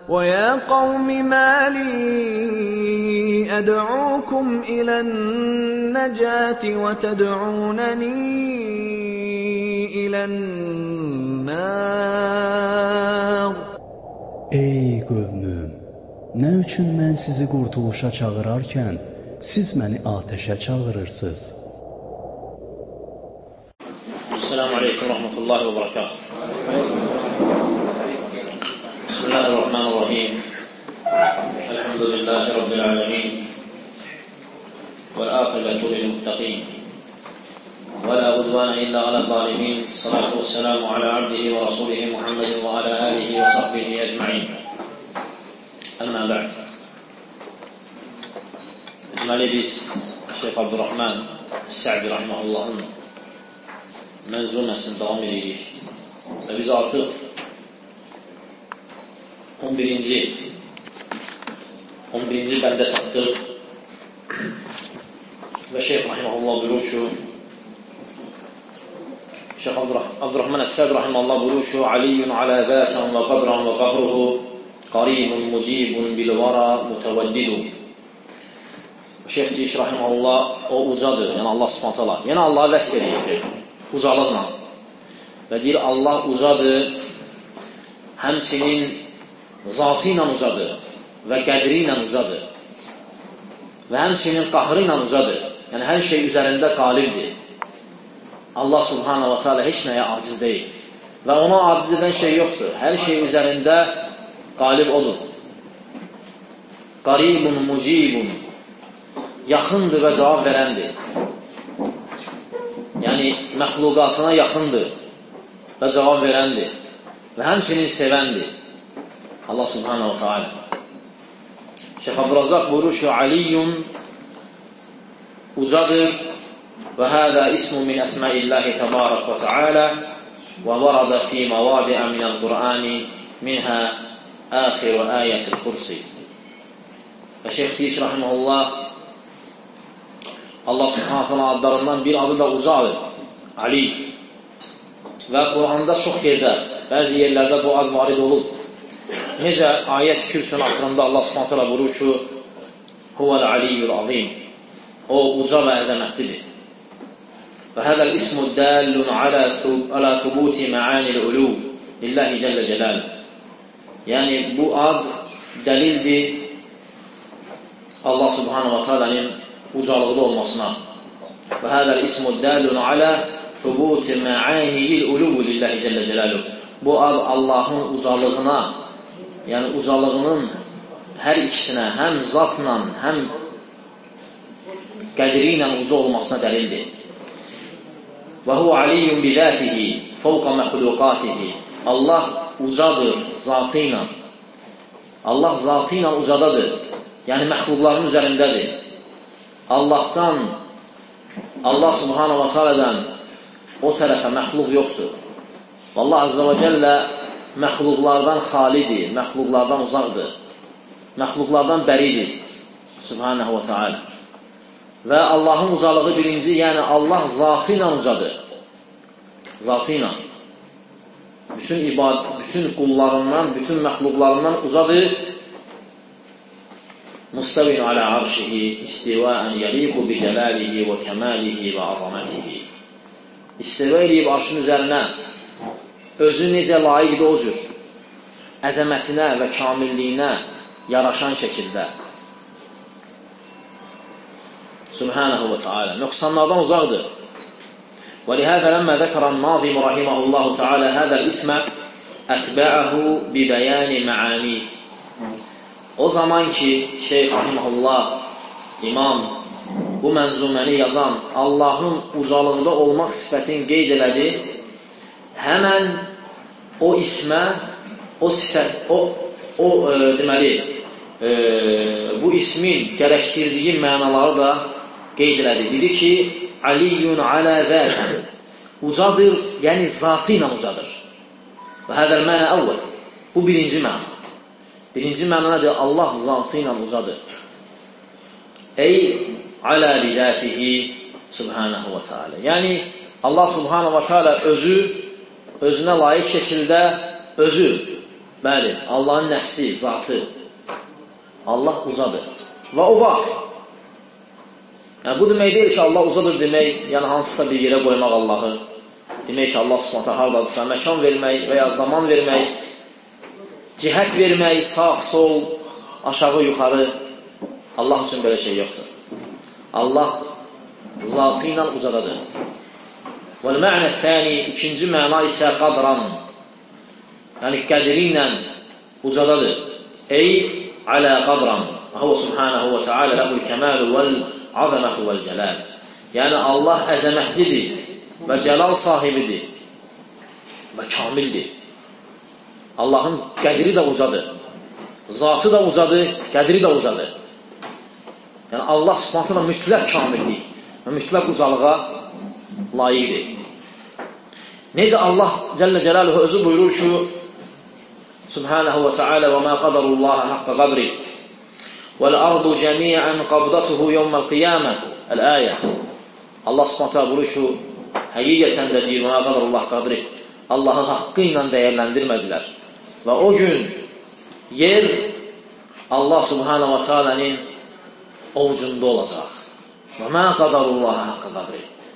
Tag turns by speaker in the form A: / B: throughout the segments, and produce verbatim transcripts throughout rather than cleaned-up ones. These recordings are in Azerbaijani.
A: وَيَا قَوْمِ مَا لِي أَدْعُوكُمْ إِلَى النَّجَاةِ وَتَدْعُونَنِي إِلَى النَّارِ.
B: Ey qövmüm, nə üçün mən sizi qurtuluşa çağırarkən, siz məni atəşə çağırırsınız?
C: Esselamu Aleyküm və Rahmetullahi və Barakatuhu. Bismillahirrahmanirrahim. Elhamdülillahi Rabbil alemin. Vel-âkıbetu lil-muttaqin. Ve la udvana illa ala zalimin. Salatu vesselamu ala abdihi ve rasulihi Muhammedin ve ala alihi ve sahbihi ecma'in. Amma ba'd. Deməli biz Şeyx Abdurrahman Sə'di rahimehullahın mənzuməsini davam edirik. Və biz artıq on birinci on birinci bəndə çatdıq. Və Şeyx rahimehullah buyurur ki, Şeyx Abdurrahman Sə'di rahimehullah buyurur ki, Aliyyun alə zətən və qadran və qahruhu qaribun mucibun bil-vara mutəvəddidun. Şeyx deyir, rahimehullah, o ucadır, yəni Allah subhanət hala. Yəni Allah'a vəsf edir ucalıqla. Və deyir, Allah ucadır, həmçinin zatı ilə ucadır və qədri ilə ucadır və həmçinin qahrı ilə ucadır. Yəni, hər şey üzərində qalibdir. Allah subhanə və teala heç nəyə aciz deyil və ona aciz edən şey yoxdur. Hər şey üzərində qalib odur. Qaribun mucibun, yaxındır və cavab verəndir. Yəni, məxluqatına yaxındır və cavab verəndir və həmçinin sevəndir. Allah subhanə və teala. Şeyx Abdurrazzaq buyurur ki, Aliyyun ucadır və hədə ismu min əsməillahi təbarək və teala və varada fi məvadiə minəl Qur'ani minhə əxir və ayətil kursi. Və Şeyx deyir ki, rahiməhullah, Allah subhanə adlarından bir adı da ucadır, Ali. Və Qur'anda çox yerdə, bəzi yerlərdə bu ad varid olub. Necə ayət kürsünün axırında Allah subhanə buyurur ki, Huvəl aliyyul azim, o uca və əzəmətlidir. Və hədəl ismu dəllun alə thubuti məanil ulu lillahi cəllə cəlal. Yəni, bu ad dəlildir Allah subhanə və teala'nın ucalıqda olmasına. Və hədəl ismu dəllun alə thubuti məanil ulu lillahi cəllə cəlaluhu. Bu ad Allahın ucalığına, yəni ucalığının hər ikisinə, həm zatla, həm qədri ilə uca olmasına dəlildir. Və huvə aliyyun bizətihi fəvqa məxluqatihi. Allah ucadır zatı ilə. Allah zatı ilə ucadadır. Yəni məxluqların üzərindədir. Allahdan, Allah subhanə və teala'dan o tərəfə məxluq yoxdur. Allah azza və cəllə məxluqlardan xalidir, məxluqlardan uzaqdır, məxluqlardan bəridir, subhanəhu və teala. Və Allahın ucalığı birinci, yəni Allah zatı ilə ucadır, zatı ilə. Bütün ibad, bütün qullarından, bütün məxluqlarından ucadır. Mustavin alə arşihi, istivəən yəliqu bi cəlalihi və kəmalihi və azamətihi. İstiva eləyib arşın üzərinə, özü necə layiqdir o cür, əzəmətinə və kamilliyinə yaraşan şəkildə. Subhanəhu və teala. Nöqsanlardan uzaqdır. Və lihədə ləmmə zəkərən nazim rahiməhullahu teala hədəl ismə ətbəəhu bi bəyəni məanih. O zaman ki, Şeyx rahiməhullah, imam, bu mənzuməni yazan Allahın ucalıqda olmaq sifətini qeyd elədi, həmən o ismə, o sifət, o, o e, deməli, e, bu ismin gərəksirdiyi mənaları da qeyd elədi. Dedi ki, Aliyyun alə zətən, ucadır, yəni zatı ilə ucadır. Və hədəl mənə əvvəl, bu birinci məna. Birinci məna nədir? Allah zatı ilə ucadır. Ey alə bizətihi subhanəhu və teala. Yəni, Allah subhanəhu və teala özü, özünə layiq şəkildə özü Bəli, Allahın nəfsi, zatı. Allah ucadır. Və o var. Yəni, bu demək deyil ki, Allah ucadır demək, yəni hansısa bir yerə qoymaq Allahı. Demək ki, Allah subhanətə haradadırsa, məkan vermək və ya zaman vermək, cihət vermək, sağ, sol, aşağı, yuxarı. Allah üçün belə şey yoxdur. Allah zatı ilə ucadadır. وَالْمَعْنَ الثَّانِ ikinci məna isə qadran. Yəni, qədiri ilə ucadadır. Ey, alə qadran. Hava subhanahu və teala ləhul kəmalu vəl-azəmətu vəl-cəlal. Yəni, Allah əzəmətlidir və cəlal sahibidir və kamildir. Allahın qədiri də ucadır. Zatı da ucadır, qədiri də ucadır. Yəni, Allah subhanətlə mütləq kamillik və mütləq ucalığa layiqdir. Necə Allah Cəllə Cəlaluhu özü buyurur ki, Subhanahu və Teala və mə qadarullah haqqa qadri vəl-ardu cəmiən qabdatuhu yevməl qiyamə əl-əyə. Allah subhanətlə buyurur ki, həqiqətən də deyir və mə qadarullah qadri, Allahı haqqı ilə dəyərləndirmədilər. Və o gün yer Allah Subhanahu və Teala'nın ovucunda olacaq. Və mə qadarullah haqqa qadri.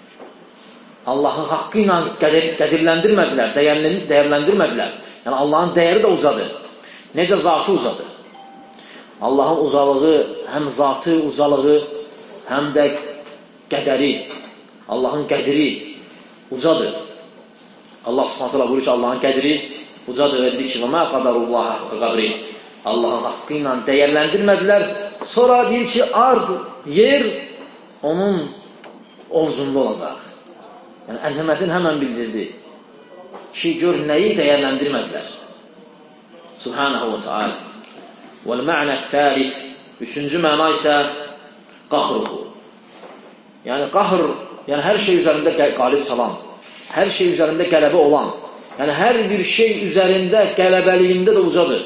C: Allahı haqqı ilə qədirləndirmədilər, dəyərləndirmədilər. Yəni, Allahın dəyəri də ucadır. Necə zatı ucadır? Allahın ucalığı, həm zatı ucalığı, həm də qədəri, Allahın qədiri ucadır. Allah subhanətlə buyurur ki, Allahın qədiri ucadır və dedik ki, və mə qadarullah haqqı qadri. Allahın haqqı ilə dəyərləndirmədilər. Sonra deyir ki, ard, yer onun ovzunda olacaq. Yəni, əzəmətin həmən bildirdi ki, gör nəyi dəyərləndirmədilər. Subhanahu və Teala. Vəl-mə'nə thəlith, üçüncü məna isə qahruhu. Yəni, qahr, yəni hər şey üzərində qalib çalan, hər şey üzərində qələbə olan, yəni hər bir şey üzərində qələbəliyində də ucadır.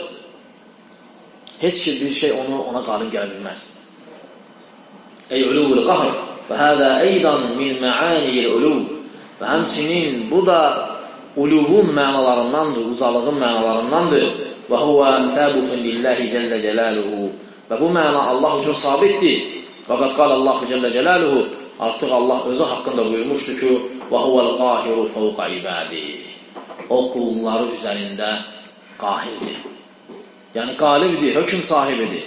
C: Heç ki, bir şey onu, ona qalib gələ bilməz. Ey uluvul qahr, və hədə eydan min mə'aniyil uluv. Və həmçinin bu da uluvun mənalarındandır, uzalığın mənalarındandır. Və huvə thəbutun lillahi cəllə cəlaluhu. Və bu məna Allah üçün sabitdir. Və qad qal Allahu cəllə cəlaluhu. Artıq Allah özü haqqında buyurmuşdur ki, və huvəl qahiru fəvqa ibadi. O qulları üzərində qahirdir. Yəni qalibdir, hökm sahibidir.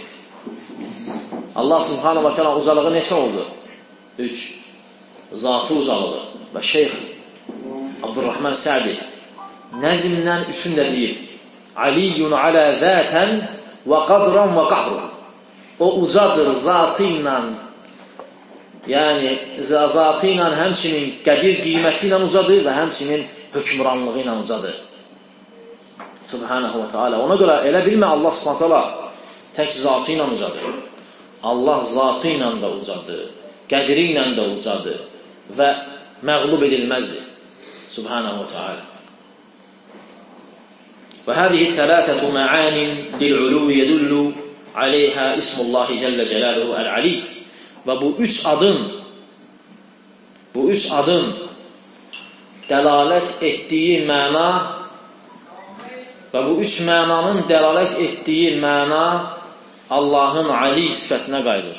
C: Allah subhanahu wa ta'ala uzalığı neçə oldu? Üç. Zatı uzalığı. Və Şeyx Abdurrahman Sədi nəzmdən üçün də deyib, Aliyyun alə zətən və qadran və qahrun. O ucadır zatı ilə, yəni zatı ilə həmçinin qədir qiyməti ilə ucadır və həmçinin hökmranlığı ilə ucadır. Subhanahu wa ta'ala. Ona görə elə bilmə Allah subhanahu wa ta'ala tək zatı ilə ucadır. Allah zatı ilə də ucadır, qədiri ilə də ucadır və məğlub edilməzdir. Subhanahu wa ta'ala. Və hədihi thələthətü mə'anin lil-uluv yedullu aleyhə ismullahi cəllə cəlaluhu əl-ali. Və bu üç adım, bu üç adım dəlalət etdiyi məna və bu üç mənanın dəlalət etdiyi məna Allahın Ali sifətinə qayıdır.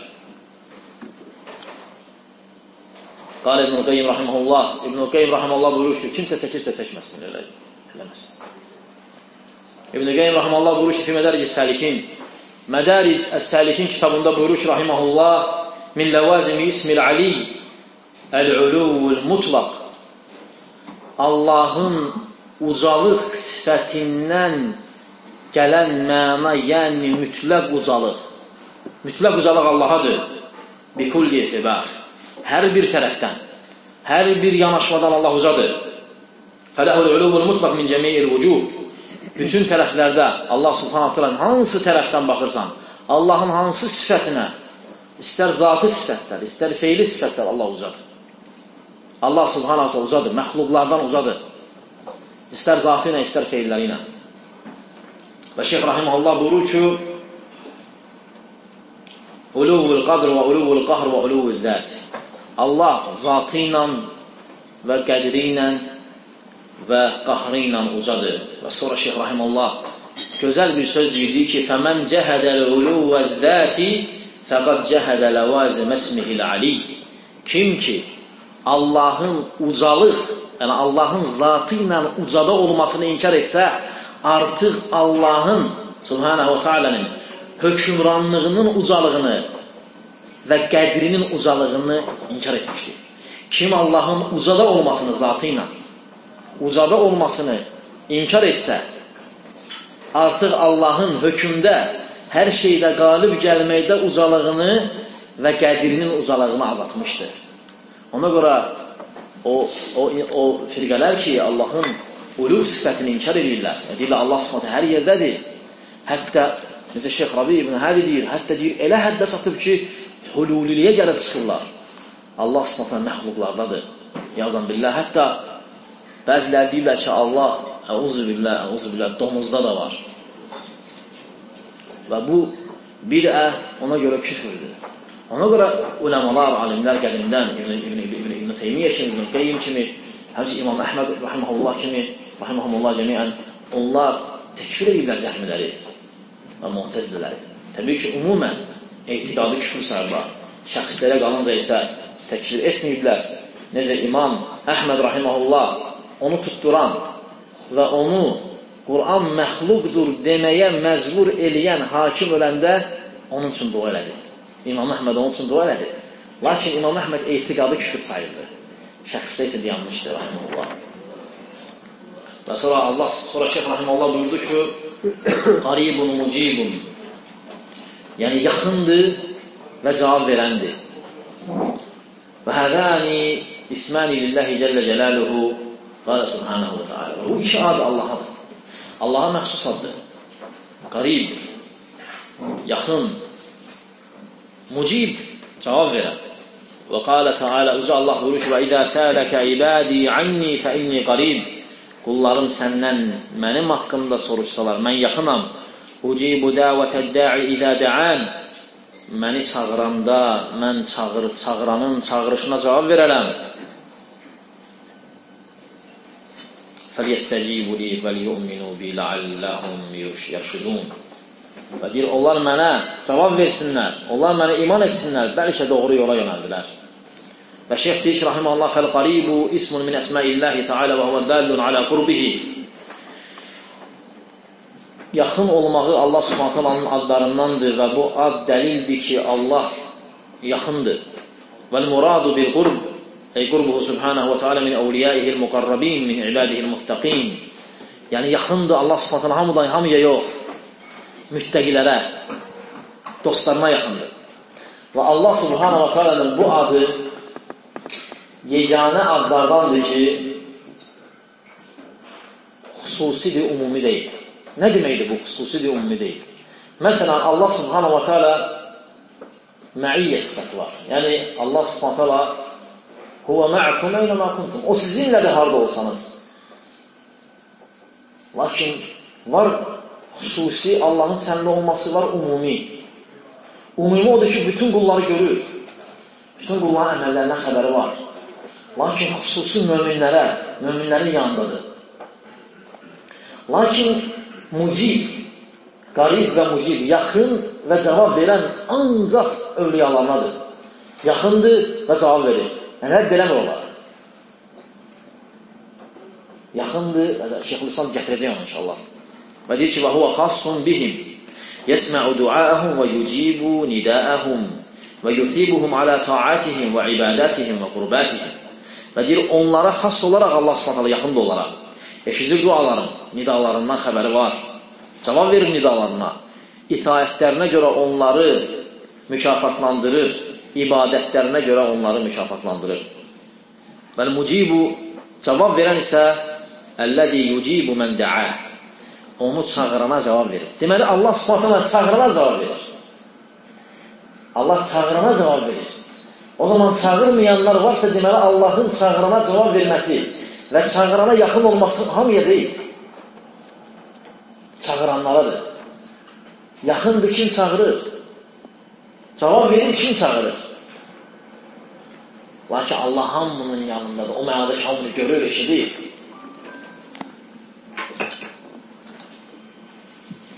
C: Qal İbn-i Qeym rahiməhullah, İbn-i Qeym rahiməhullah buyurur ki, kimsə çəkirsə çəkməsin, elə eləməsin. İbn-i Qeym rahiməhullah buyurur ki, fi Mədaric Səlikin, Mədaric Səlikin kitabında buyurur ki, rahiməhullah, min ləvazimi ismil Ali, əl-uluvul mutlaq, Allahın ucalıq sifətindən gələn məna, yəni mütləq ucalıq. Mütləq ucalıq Allahadır. Bi kulli etibar. Hər bir tərəfdən, hər bir yanaşmadan Allah ucadır. Fələhul uluvul mutlaq min cəmiyyil vücub. Bütün tərəflərdə Allah subhanahu ta'ala hansı tərəfdən baxırsan, Allahın hansı sifətinə, istər zatı sifətlər, istər feyli sifətlər Allah ucadır. Allah subhanahu ta'ala ucadır, məxluqlardan ucadır. İstər zatı ilə, istər feilləri ilə. Və Şeyx Rahiməhullah buyurur ki, uluvul qadr və uluvul qahr və uluvul zət. Allah zatı ilə və qədri ilə və qahrı ilə ucadır. Və sonra Şeyx Rahiməhullah gözəl bir söz deyirdi ki, فَمَنْ جَهَدَ الْعُلُوَ الذَّاتِ فَقَدْ جَهَدَ لَوَازِمَ اسْمِهِ الْعَلِيِّ. Kim ki Allahın ucalıq, yəni Allahın zatı ilə ucada olmasını inkar etsə, artıq Allahın Subhanahu Teala'nın hökmranlığının ucalığını və qədrinin ucalığını inkar etmişdir. Kim Allahın ucada olmasını zatı ilə, ucada olmasını inkar etsə, artıq Allahın hökmdə, hər şeydə qalib gəlməkdə ucalığını və qədirinin ucalığını azaltmışdır. Ona görə o, o, o firqələr ki, Allahın uluv sifətini inkar edirlər. Deyirlər, Allah sifəti hər yerdədir. Hətta, necə Şeyx Rabi ibn Hadi deyir, hətta deyir, elə həddə satıb ki, hululiliyə gəlib çıxırlar. Allah sifəti məxluqlardadır. Yazan billah. Hətta bəzilər deyirlər ki, Allah, əuzu billah, əuzu billah, domuzda da var. Və bu bid'ə ona görə küfürdür. Ona görə uləmalar, alimlər qədimdən İbn Teymiyyə kimi, İbn Qeyyim kimi, həmçə İmam Əhməd rahimehullah kimi, rahimehumullah cəmiən, onlar təkfir edirlər cəhmiləri və mu'təzilələri. Təbii ki, umumən etiqadı küfür sayırlar. Şəxslərə qalınca isə təkfir etməyiblər. Necə İmam Əhməd rahimehullah onu tutduran və onu Quran məxluqdur deməyə məcbur eləyən hakim öləndə onun üçün dua elədi. İmam Əhməd onun üçün dua elədi. Lakin İmam Əhməd etiqadı küfür sayırdı. Şəxsdə isə dayanmışdı rahimehullah. Və sonra Allah, sonra Şeyx rahimehullah buyurdu ki, qaribun mucibun, yəni yaxındır və cavab verəndir. Və hədəni isməni lillahi cəllə cəlaluhu qalə subhanahu və teala. Bu iki adı Allah'adır. Allah'a məxsus addır. Qarib, yaxın, mucib, cavab verən. Və qalə teala, uca Allah buyurur ki, və idə sələkə ibadi anni fə inni qarib. Qullarım səndən mənim haqqımda soruşsalar, mən yaxınam. Ucibu dəvətəd də'i idə də'an. Məni çağıranda, mən çağır, çağıranın çağırışına cavab verərəm. فَلْيَسْتَجِيبُوا لِي وَلْيُؤْمِنُوا بِي لَعَلَّهُمْ يَرْشُدُونَ. Və deyir, onlar mənə cavab versinlər, onlar mənə iman etsinlər, bəlkə doğru yola yönəldilər. Və Şeyx deyir ki, rahiməhullah, فَالْقَرِيبُ ismun min əsməillahi teala və huvə dəllun alə qurbihi. Yaxın olmağı Allah Subhanahu taalanın adlarındandır və bu ad dəlildir ki, Allah yaxındır. وَالْمُرَادُ بِالْقُرْبِ ey qurbuhu subhanahu wa ta'ala min awliyaihil muqarrabin min ibadihil muttaqin. Yəni yaxındır Allah Subhanahu taala hamıdan hamıya yox. Müttəqilərə, dostlarına yaxındır. Və Allah Subhanahu wa ta'ala'nın bu adı yeganə adlardandır ki, xüsusidir, umumi deyil. Nə deməkdir bu xüsusidir, umumi deyil? Məsələn, Allah Subhanahu wa ta'ala məiyyə sifəti var. Yəni Allah Subhanahu wa ta'ala Huvə mə'kum eynəmə kuntum. O sizinlədir harada olsanız. Lakin var xüsusi, Allahın sənlə olması var umumi. Umumi odur ki, bütün qulları görür. Bütün qulların əməllərinə xəbəri var. Lakin xüsusi möminlərə, möminlərin yanındadır. Lakin mucib, qarib və mucib, yaxın və cavab verən ancaq övliyalarınadır. Yaxındır və cavab verir. Yəni, rədd eləmir olar. Yaxındır, Şeyxülislam gətirəcək onu inşallah. Və deyir ki, və huvə xassun bihim, yəsmə'u duaəhum və yucibu nidəəhum və yuthibuhum alə taatihim və ibadətihim və qurbatihim. Və deyir, onlara xas olaraq Allah Subhanahu yaxındır onlara. Eşidir duaların, nidalarından xəbəri var. Cavab verir nidalarına. İtaətlərinə görə onları mükafatlandırır. İbadətlərinə görə onları mükafatlandırır. Və mucibu, cavab verən isə əlləzi yucibu mən də'ah. Onu çağırana cavab verir. Deməli, Allah Subhanahu çağırana cavab verir. Allah çağırana cavab verir. O zaman çağırmayanlar varsa, deməli, Allahın çağırana cavab verməsi və çağırana yaxın olması hamıya deyil. Çağıranlaradır. Yaxındır kim çağırır? Cavab verir kim çağırır? Lakin Allah hamının yanındadır. O mənada ki, hamını görür, eşidir.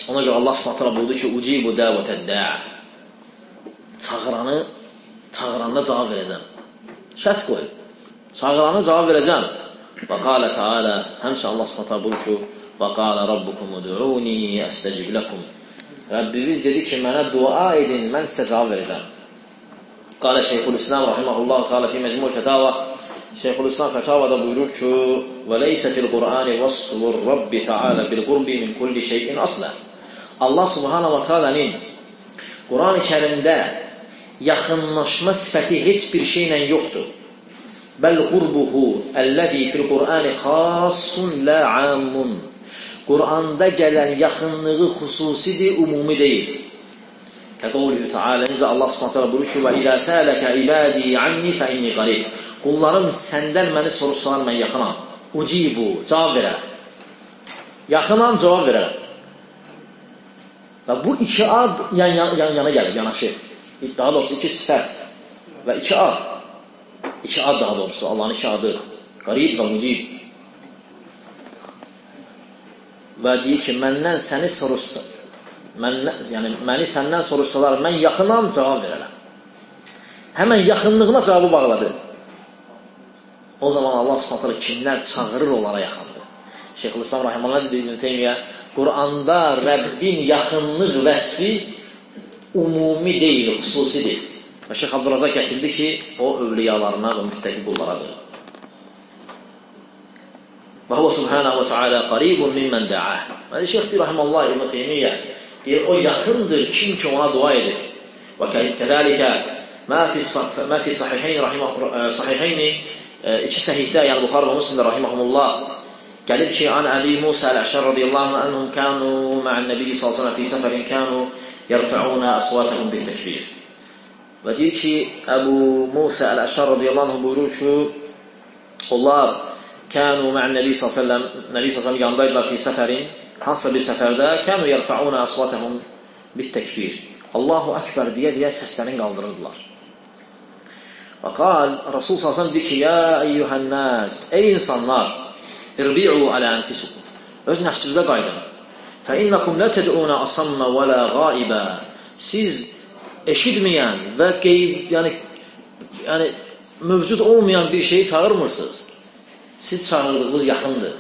C: Ona görə Allah Subhanahu taala buyurdu ki, ucibu dəvətəd-də. Çağıranı, çağıranda cavab verəcəm. Şərt qoy. Çağıranı cavab verəcəm. Və qalə Teala, həmçə Allah Subhanahu taala buyurdu ki, və qalə rabbukum ud'uni əstəcib lakum. Rəbbimiz dedi ki, mənə dua edin, mən sizə cavab verəcəm. Qalə Şeyxülislam rahimehullah Teala fi Mecmu' Fətava. Şeyxülislam Fətavada buyurur ki, və leysə fil Qur'ani vasfur Rabbi Teala bil qurbi min kulli şeyin asla. Allah Subhanahu Taala'nın Quran-ı Kərimdə yaxınlaşma sifəti heç bir şeylə yoxdur. Bəl qurbuhu əlləzi fil Qur'ani xassun la ammun. Quranda gələn yaxınlığı xüsusidir, umumi deyil. Kəqavluhu Teala, necə Allah Subhanahu taala buyurur ki, və ilə sələkə ibadi anni fə inni qarib. Qullarım səndən məni soruşsalar mən yaxınam. Ucibu, cavab verərəm. Yaxınam, cavab verərəm. Və bu iki ad yan, yan, yan yana gəlir, yanaşır. Daha doğrusu iki sifət və iki ad. İki ad daha doğrusu, Allahın iki adı. Qarib və mucib. Və deyir ki, məndən səni soruşsa, məndən, yəni məni səndən soruşsalar, mən yaxınam, cavab verərəm. Həmən yaxınlığına cavabı bağladı. O zaman Allah Subhanahu kimlər çağırır, onlara yaxındır. Şeyxülislam rahimehullah dedi İbn Teymiyyə, Quranda Rəbbin yaxınlıq vəsfi umumi deyil, xüsusidir. Və Şeyx Abdurrazaq gətirdi ki, o övliyalarına və müttəqi qullarıdır. Və huvə subhanahu və teala qaribun mimmən də'ah. Və Şeyx rahimehullah İbn Teymiyyə deyir, o yaxındır kim ki ona dua edir. Və kəzəlikə mə fi sahiheyni iki səhihdə, yəni Buxar və Müslimdə rahimehumullah gəlib ki, an Əbi Musa əl-Əşər radiyallahu anhum kənu mə'ən nəbiyyi sallallahu əleyhi və səlləm fi səfərin kənu yərfə'una əsvətəhum bil-təkbir. Və deyir ki, Əbu Musa əl-Əşər radiyallahu anhum buyurur ki, onlar kənu mə'ən nəbiyyi sallallahu əleyhi və səlləm, nəbiyyi sallallahu əleyhi və səlləm yanındaydılar fi səfərin, hansısa bir səfərdə, kənu yərfə'una əsvətəhum bil-təkbir. Allahu Ekber deyə-deyə səslərini qaldırırdılar. Və qal, Rasul sallallahu əleyhi və səlləm deyir ki, ya eyyuhən-nas, ey insanlar, irbi'u alə ənfisikum. Öz nəfsinizdə qaydım. Fə innəkum lə təd'una asammə və lə qaibə. Siz eşitməyən və qeyb, yəni, yəni mövcud olmayan bir şeyi çağırmırsınız. Siz çağırdığınız yaxındır.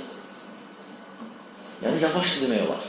C: Yəni yavaşdır demək olar.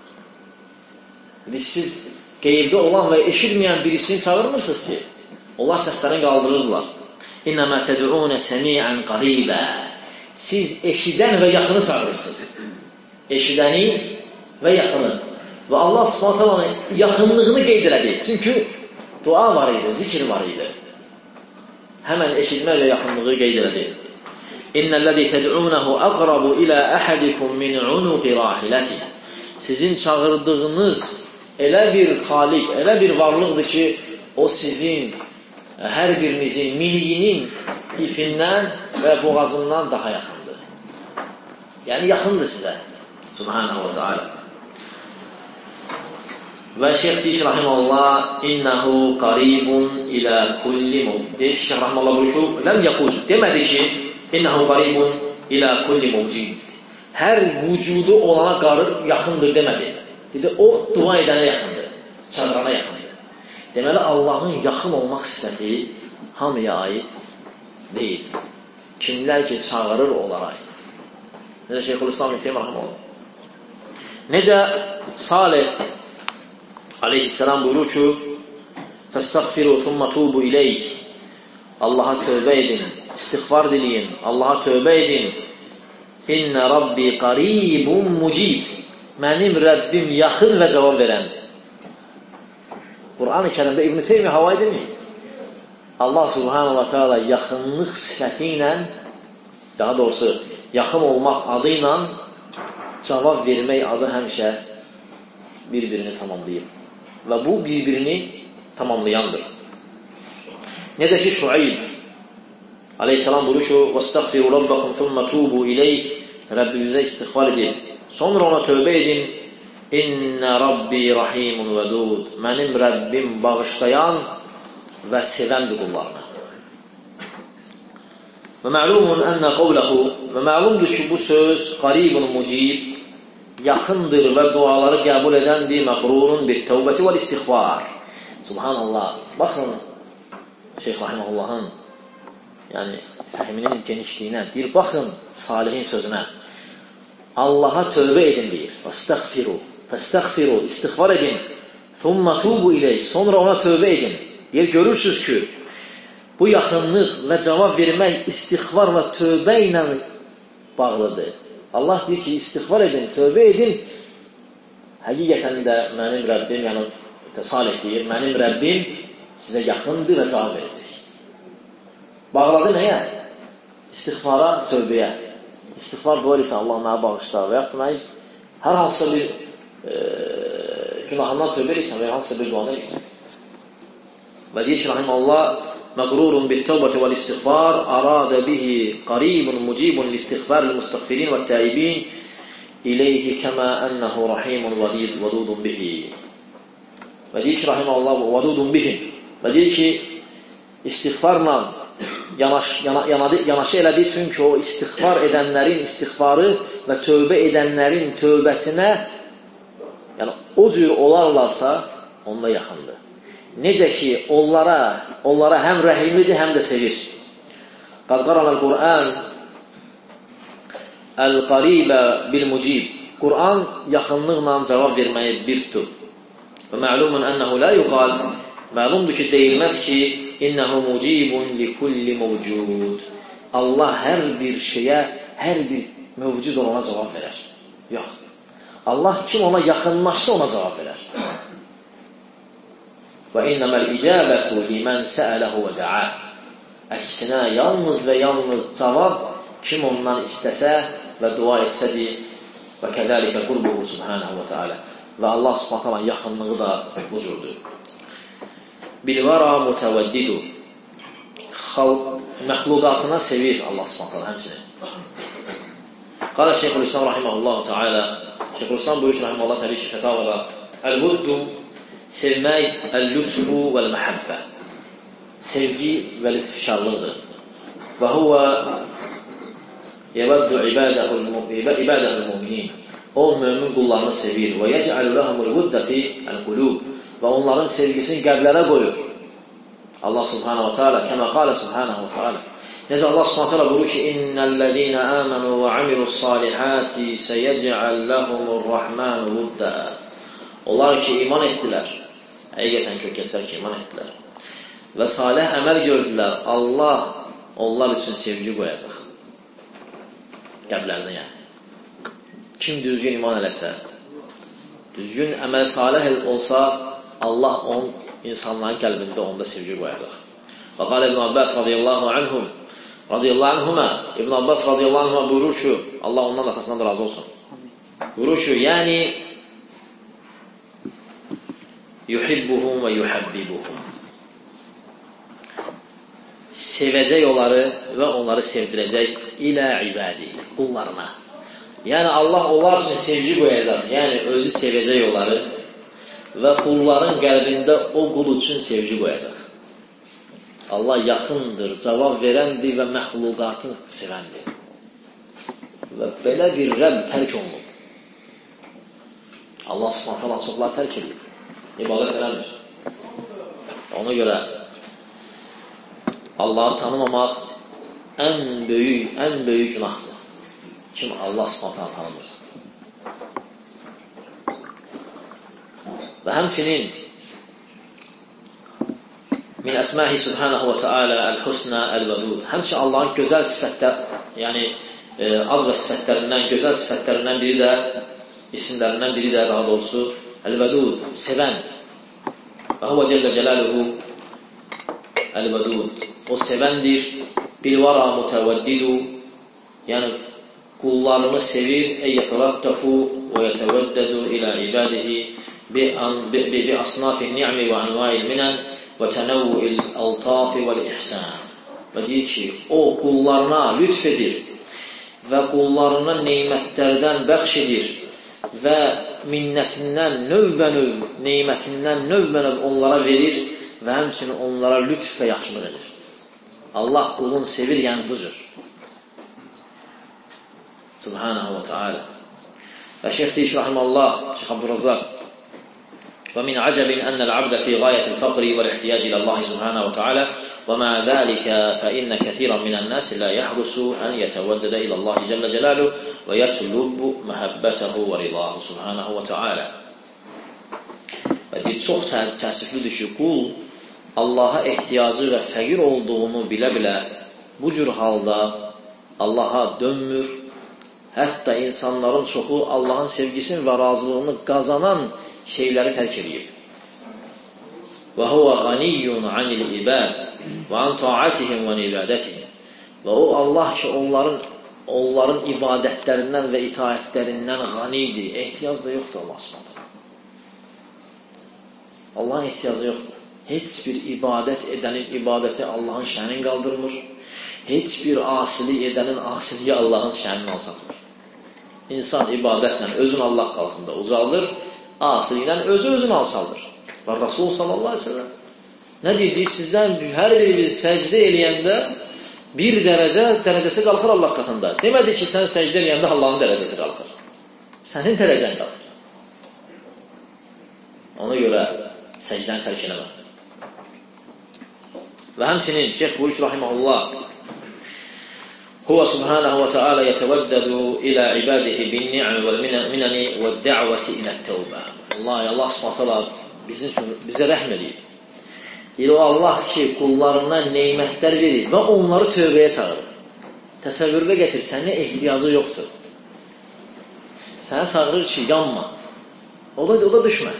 C: Yəni, siz qeybdə olan və eşitməyən birisini çağırmırsınız ki, onlar səslərini qaldırırlar. İnnəmə təd'una səmi'ən qaribə. Siz eşidən və yaxını çağırırsınız. Eşidəni və yaxını. Və Allah Subhanahu taala'nın yaxınlığını qeyd elədi. Çünki dua var idi, zikr var idi. Həmən eşitmə və yaxınlığı qeyd elədi. İnnəl-ləzi təd'unahu aqrabu ilə əhədikum min unuqi rahilatihi. Sizin çağırdığınız elə bir xaliq, elə bir varlıqdır ki, o sizin hər birinizin miniyinin ipindən və boğazından daha yaxındır. Yəni, yaxındır sizə. Subhanahu wa ta'ala. Və Şeyx deyir ki, rahiməllah, innəhu qaribun ilə kulli muvcid. Deyir ki, Şeyx rahiməllah buyur ki, ləm yəqul, demədi ki, innəhu qaribun ilə kulli muvcid. Hər vücudu olana qarib yaxındır demədi. Dedi, o dua edənə yaxındır, çağırana yaxındır. Deməli, Allahın yaxın olmaq sifəti hamıya aid deyil. Kimlər ki, çağırır, onlara aiddir. Necə Şeyxülislam İbn Teymiyyə rahimehullah. Necə Salih aleyhisselam buyurur ki, fəstəğfiru thumma tubu ileyh. Allaha tövbə edin, istiğfar diləyin, Allaha tövbə edin. İnnə Rabbi qaribun mucib. Mənim Rəbbim yaxın və cavab verəndir. Quran-ı Kərimdə İbn Teymiyyə hava edilmir. Allah Subhanahu wa ta'ala yaxınlıq sifəti ilə, daha doğrusu yaxın olmaq adı ilə cavab vermək adı həmişə bir-birini tamamlayır. Və bu bir-birini tamamlayandır. Necə ki Şuayb aleyhissalam buyurur ki, وَاسْتَغْفِرُوا رَبَّكُمْ ثُمَّ تُوبُوا إِلَيْهِ. Rəbbinizə istiğfar edin. Sonra ona tövbə edin. İnnə Rabbi rahimun vədud. Mənim Rəbbim bağışlayan və sevəndir qullarına. Və məlumun ənə qavləhu. Və məlumdur ki, bu söz qaribun mucib yaxındır və duaları qəbul edəndir, məqrurun bit-təvbəti vəl-istiğfar. Subhanallah. Baxın, Şeyx Rahiməhullahın yəni fəhminin genişliyinə, deyir, baxın salihin sözünə. Allaha tövbə edin, deyir. Vəstəğfiru, fəstəğfiru, istiğfar edin. Thumma tubu ileyh, sonra ona tövbə edin. Deyir, görürsünüz ki, bu yaxınlıq və cavab vermək istiğfar və tövbə ilə bağlıdır. Allah deyir ki, istiğfar edin, tövbə edin. Həqiqətən də mənim Rəbbim, yəni Salih deyir, mənim Rəbbim sizə yaxındır və cavab verəcək. Bağladı nəyə? İstiğfara, tövbəyə. İstiğfar dua isə Allah mənə bağışlar və yaxud demək, hər hansısa bir e, günahından tövbə edirsən və hansısa bir duanı edirsən. Və deyir ki, Rahiməllah, məqrurun bit-təvbəti vəl-istiğfar, aradə bihi qaribun mucibun l-istiğfar l-müstəğfirin və t-təibin iləyhi kəmə ənəhu rahimun vədudun bihi. Və deyir ki, Rahiməllah, vədudun bihim. Və deyir ki, istiğfarla yanaş, yana, yana, yanaşı elədiyi çünki o istiğfar edənlərin istiğfarı və tövbə edənlərin tövbəsinə, yəni o cür olarlarsa, onunla yaxındır. Necə ki, onlara, onlara həm rəhimlidir, həm də sevir. Qad qaranəl Qur'an əl-qaribə bil-mucib. Qur'an yaxınlıqla cavab verməyi bir tutub. Və məlumun ənəhu la yuqal, məlumdur ki, deyilməz ki, İnnəhu mucibun li kulli mevcud. Allah hər bir şeyə, hər bir mövcud olana cavab verər. Yox. Allah kim ona yaxınlaşsa ona cavab verər. Və innəməl icəbətu limən səələhu və də'a. Əksinə, yalnız və yalnız cavab kim ondan istəsə və dua etsədir. Və kədəlikə qurbuhu subhanahu və teala. Və Allah subhanahu wa ta'ala yaxınlığı da bu cürdür. Bilvara mutəvəddidu. Məxluqatına sevir Allah subhanahu həmçinin. Qala Şeyxülislam rahiməhullahu ta'ala, Şeyxülislam buyur ki, rahiməhullah təbii ki, fətavada əl-vuddu, sevmək, əl-lütfu vəl-məhəbbə. Sevgi və lütfkarlıqdır. Və huvə yəvəddu ibadəhul müminin. O, mömin qullarını sevir. Və yəcəl rəhəmul vuddə fi əl-qulub. Və onların sevgisini qəlblərə qoyur. Allah subhanahu wa ta'ala, kəmə qalə subhanahu wa ta'ala. Necə Allah subhanahu wa ta'ala buyurur ki, İnnəl-ləzīnə əmənu və amilus-salihati səyəcəl ləhumur-rəhmənu vuddə. Onlar ki, iman etdilər. Həqiqətən kökəslər ki, iman etdilər. Və salih əməl gördülər. Allah onlar üçün sevgi qoyacaq. Qəlblərinə yəni. Kim düzgün iman eləsə, düzgün əməl salih olsa, Allah onun insanların qəlbində onda sevgi qoyacaq. Və qal İbn Abbas radiyallahu anhum, radiyallahu anhuma, İbn Abbas radiyallahu anhuma buyurur ki, Allah ondan atasından da razı olsun. Buyurur ki, yəni yuhibbuhum və yuhabbibuhum. Sevəcək onları və onları sevdirəcək ilə ibadi, qullarına. Yəni Allah onlar üçün sevgi qoyacaq, yəni özü sevəcək onları və qulların qəlbində o qul üçün sevgi qoyacaq. Allah yaxındır, cavab verəndir və məxluqatı sevəndir. Və belə bir Rəbb tərk olunur. Allah subhanətələ çoxlar tərk edir, ibadət eləmir. Ona görə Allahı tanımamaq ən böyük, ən böyük günahdır. Kim Allah subhanətələ tanımır. Və həmçinin min əsməhi subhanahu və teala əl-husnə əl-vədud. Həmçinin Allahın gözəl sifətlər, yəni e, ad və sifətlərindən, gözəl sifətlərindən biri də, isimlərindən biri də daha doğrusu əl-vədud, sevən. Və huvə cəllə cəlaluhu əl-vədud. O sevəndir, bilvara mutəvəddidu, yəni qullarını sevir, əyyətəvəttəfu və yətəvəddədu ilə ibadihi bi asnafih ni'mi və anva'il minən və tənəvvü'il əltafi vəl-ihsan. Və deyir ki, o qullarına lütf edir və qullarına neymətlərdən bəxş edir və minnətindən növbə-növ, neymətindən növbə-növ onlara verir və həmçinin onlara lütf və yaxşılıq edir. Allah qulunu sevir, yəni budur. Subhanahu wa ta'ala. Və şeyx deyir, rahiməllah, Şeyx Abdurrazzaq, ومن عجب أن العبد في غاية الفقر والاحتياج إلى الله سبحانه وتعالى ومع ذلك فإن كثيرا من الناس لا يحرص أن يتودد إلى الله جل جلاله ويطلب محبته ورضاه سبحانه وتعالى. Və deyir, çox təəssüflüdür ki, qul Allaha ehtiyacı və fəqir olduğunu bilə-bilə bu cür halda Allaha dönmür. Hətta insanların çoxu Allahın sevgisini və razılığını qazanan şeyləri tərk edib. Və huvə ğaniyyun anil ibad və an taatihim və ibadətihim. Və o Allah ki, onların, onların ibadətlərindən və itaətlərindən ğanidir. Ehtiyac da yoxdur Allah subhanahu. Allahın ehtiyacı yoxdur. Heç bir ibadət edənin ibadəti Allahın şənin qaldırmır. Heç bir asilik edənin asiliyi Allahın şənin alçatmır. İnsan ibadətlə özün Allah qalxında uzaldır, asiliklə özü özünü alçaldır. Və Rasul sallallahu aleyhi ve sellem nə deyir? Sizdən hər birimiz səcdə eləyəndə bir dərəcə dərəcəsi qalxır Allah qatında. Demədi ki, sən səcdə eləyəndə Allahın dərəcəsi qalxır. Sənin dərəcən qalxır. Ona görə səcdəni tərk eləmə. Və həmçinin Şeyx buyur ki, rahiməhullah, Huwa subhanahu wa ta'ala yetevəddədu ilə ibadihi bin-ni'mi vəl-minəni vəd-də'vəti ilə-təvbə. Allah, Allah subhanahu bizə rəhm edir. Deyir, o Allah ki, qullarına neymətlər verir və onları tövbəyə çağırır. Təsəvvürdə gətir, sənə ehtiyacı yoxdur. Sənə çağırır ki, yanma. O da, o da düşmə.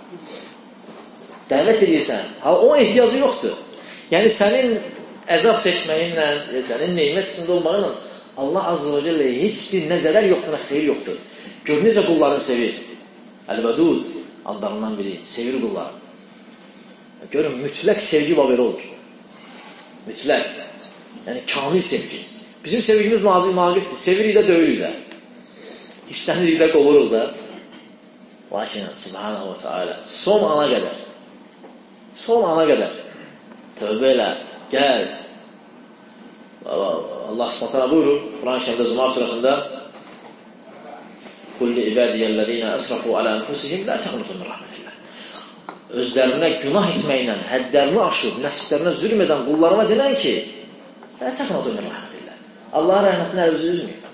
C: Dəvət edirsən, o ehtiyacı yoxdur. Yəni, sənin əzab çəkməyinlə, sənin neymət içində olmağınla Allah azze və cəllə heç bir nə zərər yoxdur, nə xeyir yoxdur. Gör, necə qullarını sevir. Əl-Vədud adlarından biri, sevir qullarını. Görün, mütləq sevgi var belə olur. Mütləq. Yəni, kamil sevgi. Bizim sevgimiz naqisdir. Sevirik də, döyürük də. İstənirik də, qovuruq da. Lakin, subhanahu wa ta'ala, son ana qədər, son ana qədər tövbə elə, gəl. Allah subhanahu buyurur, Quran-ı Kərimdə Zumar surəsində Kulli ibadiyyəl-ləzīnə əsrafu alə ənfusihim lə təqnutun min rəhmətillah. Özlərinə günah etməklə, həddlərini aşıb, nəfslərinə zülm edən qullarıma denən ki, lə təqnutun min rəhmətillah. Allahın rəhmətinə əlbizi üzməyib.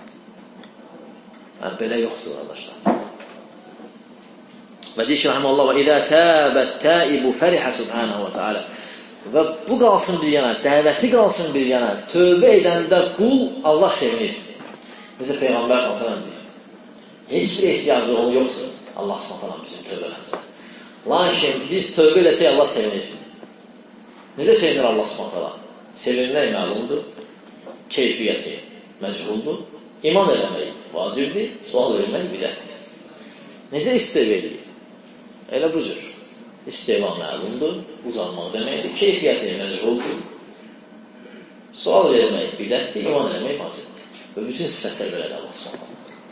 C: Yəni, belə yoxdur, qardaşlar. Və deyir ki, rəhməllah, və idə təbət təibu fərihə subhanahu wa ta'ala. Və bu qalsın bir yana, dəvəti qalsın bir yana, tövbə edəndə qul Allah sevinir. Necə Peyğəmbər sallallahu əleyhi və səlləm deyir. Heç bir ehtiyacı onu yoxdur. Allah subhanahu wa bizim tövbələrimiz. Lakin biz tövbə eləsək Allah sevinir. Necə sevinir Allah subhanahu wa? Sevinmək məlumdur, keyfiyyəti məcbuldur, iman eləmək vacibdir, sual vermək bidətdir. Necə istəv edir? Elə bu cür. İsteva məlumdur, uzanmaq deməkdir, keyfiyyəti məcbuldur, sual vermək bidətdir, iman eləmək vacibdir. Və bütün sifətlər belədir Allah subhanahu.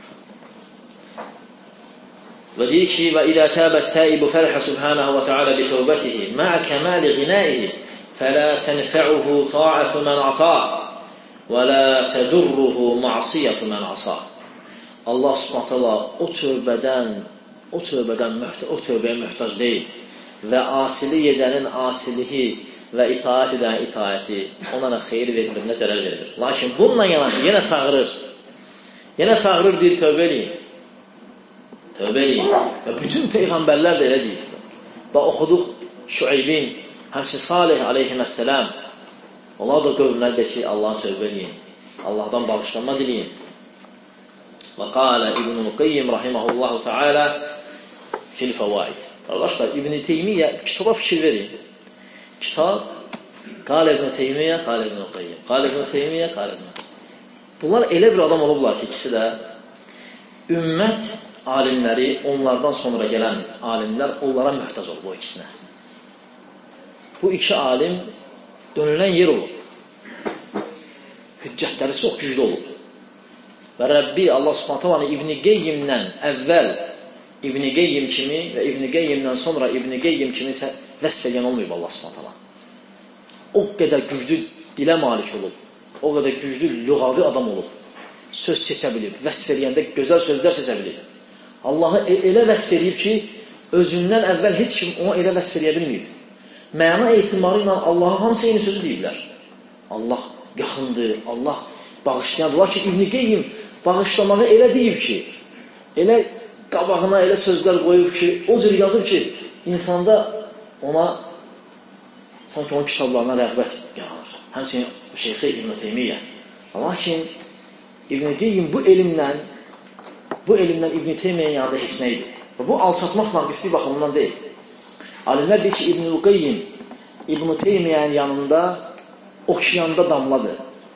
C: Və deyir ki, və idə təbət təibu fərhə subhanahu wa ta'ala bi tövbətihi mə'ə kəməli qinəihi fələ tənfə'uhu ta'atu mən ata və lə tədurruhu ma'siyyətu mən asa. Allah subhanahu o tövbədən, o tövbədən, o tövbəyə möhtac deyil və asilik edənin asilihi və itaət edən itaəti ona nə xeyir verilir, nə zərər verilir. Lakin bununla yanaşı yenə çağırır, yenə çağırır deyir, tövbə eləyin. Tövbə eləyin. Və bütün peyğəmbərlər də elə deyir. Və oxuduq Şüeybin, həmçin Salih aleyhisselam. Onlar da qövmlərdə ki, Allah'a tövbə eləyin. Allah'dan bağışlanma diləyin. Və qalə İbn-i Qayyim rahiməhullahu teala fil fəvaid. Arkadaşlar, İbn-i Teymiyyə kitaba fikir verin. Kitab, qalə İbn-i Teymiyyə, qalə İbn-i Qayyim. Qalə İbn-i Teymiyyə, qalə İbn-i Qayyim. Bunlar elə bir adam olublar ki, ikisi də ümmət alimləri, onlardan sonra gələn alimlər onlara möhtac olub o ikisinə. Bu iki alim dönülən yer olub. Hüccətləri çox güclü olub. Və Rəbbi Allah Subhanahu taala İbn Qayyimdən əvvəl İbn Qayyim kimi və İbn Qayyimdən sonra İbn Qayyim kimi vəsf edən olmayıb Allah Subhanahu taala. O qədər güclü dilə malik olub. O qədər güclü lüğavi adam olub. Söz seçə bilib, vəsf edəndə gözəl sözlər seçə bilib. Allahı elə vəsf edib ki, özündən əvvəl heç kim ona elə vəsf edə bilməyib. Məna etibarı ilə Allaha hamısı eyni sözü deyiblər. Allah yaxındır, Allah bağışlayandır. Lakin İbn Qeyyim bağışlamağı elə deyib ki, elə qabağına elə sözlər qoyub ki, o cür yazıb ki, insanda ona sanki onun kitablarına rəğbət yaranır. Həmçinin Şeyxi İbn Teymiyyə. Lakin İbn Qeyyim bu elmlə bu elmdən İbn Teymiyyə yanında heç nə idi. Bu alçatmaq naqisli baxımından deyil. Alimlər deyir ki, İbn Qeyyim İbn Teymiyyənin yanında okeanda damladır.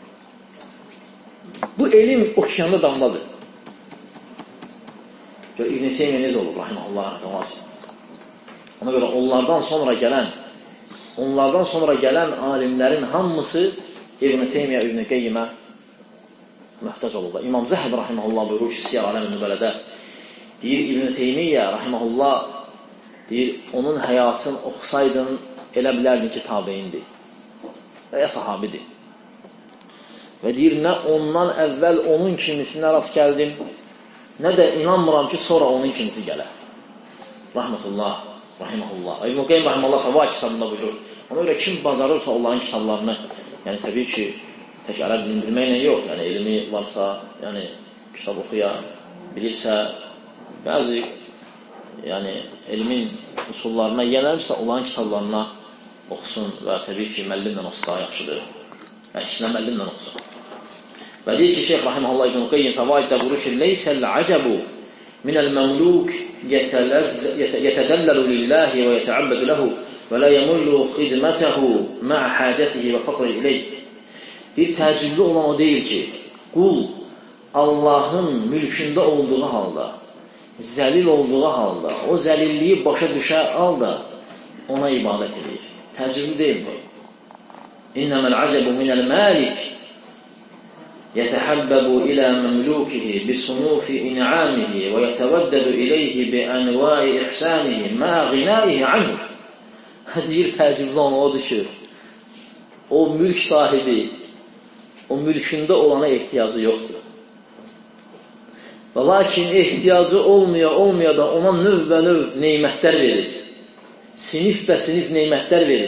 C: Bu elm okeanda damladır. Gör, İbn Teymiyyə necə olur? Rahiməhullah, rəhmətullah. Ona görə onlardan sonra gələn onlardan sonra gələn alimlərin hamısı İbn Teymiyyə, İbn Qeyyimə möhtac olurlar. İmam Zəhəb rahimehullah buyurur ki, Siyar Aləmin Nübələdə deyir, İbn Teymiyyə rahimehullah deyir, onun həyatını oxusaydın elə bilərdin ki, tabeyindir və ya sahabidir. Və deyir, nə ondan əvvəl onun kimisinə rast gəldim, nə də inanmıram ki, sonra onun kimisi gələ. Rahmetullah, rahimehullah. İbn Qeyyim rahimehullah Fəvaid kitabında buyurur. Ona görə kim bacarırsa onların kitablarını, yəni təbii ki, tək ərəb dilini bilməklə yox, yəni elmi varsa, yəni kitab oxuya bilirsə, bəzi yəni elmin usullarına yənəlirsə, onların kitablarına oxusun və təbii ki, məllimlə oxusu daha yaxşıdır. Əksinə məllimlə oxusun. Və deyir ki, Şeyx Rahiməhullah İbn Qeyyim Fəvaiddə buyurur ki, Leysəl əcəbu minəl məmluk yətədəlləlu lillahi və yətəabbədu ləhu və lə yəmullu xidmətəhu məə həcətihi və fəqri iləyh. Bir təəccüblü olan o deyil ki, qul Allahın mülkündə olduğu halda, zəlil olduğu halda, o zəlilliyi başa düşər halda ona ibadət edir. Təəccüblü deyil bu. İnnəməl əcəbu minəl məlik yətəhəbbəbu ilə məmlukihi bisunufi in'amihi və yətəvəddədu iləyhi bi ənvai ihsanihi mə ğinaihi anhu. Deyir, təəccüblü olan odur ki, o mülk sahibi o mülkündə olana ehtiyacı yoxdur. Və lakin ehtiyacı olmaya, olmaya da ona növ və növ neymətlər verir. Sinif və sinif neymətlər verir.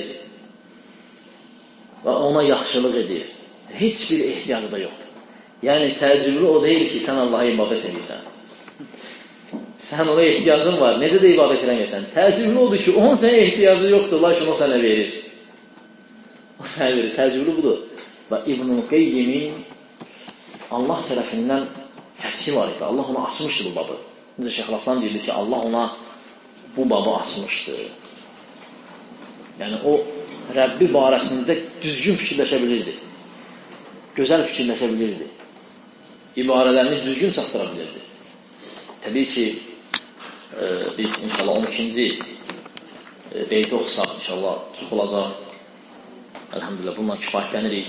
C: Və ona yaxşılıq edir. Heç bir ehtiyacı da yoxdur. Yəni, təəccüblü o deyil ki, sən Allaha ibadət edirsən. Sən ona ehtiyacın var, necə də ibadət eləməyəsən. Təəccüblü odur ki, onun sənə ehtiyacı yoxdur, lakin o sənə verir. O sənə verir, təəccüblü budur. Və İbn-i Qeyyimin Allah tərəfindən fəthi var idi. Allah ona açmışdı bu babı. Necə Şeyx Hasan deyildi ki, Allah ona bu babı açmışdı. Yəni, o Rəbbi barəsində düzgün fikirləşə bilirdi. Gözəl fikirləşə bilirdi. İbarələrini düzgün çatdıra bilirdi. Təbii ki, e, biz inşallah on ikinci e, beyti oxusaq, inşallah çox olacaq. Əlhamdülillah, bununla kifayətlənirik.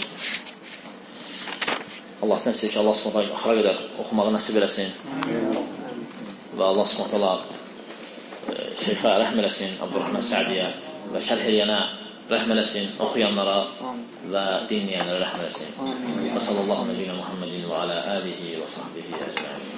C: Allahdan istəyir ki, Allah subhanətə axıra qədər oxumağı nəsib eləsin. Və Allah subhanətə şeyxə rəhm eləsin, Abdurrahman Sədiyə və şərh eləyənə rəhm eləsin, oxuyanlara və dinləyənlərə rəhm eləsin. Və sallallahu aleyhi və Muhammedin və alə alihi və sahbihi əcməin.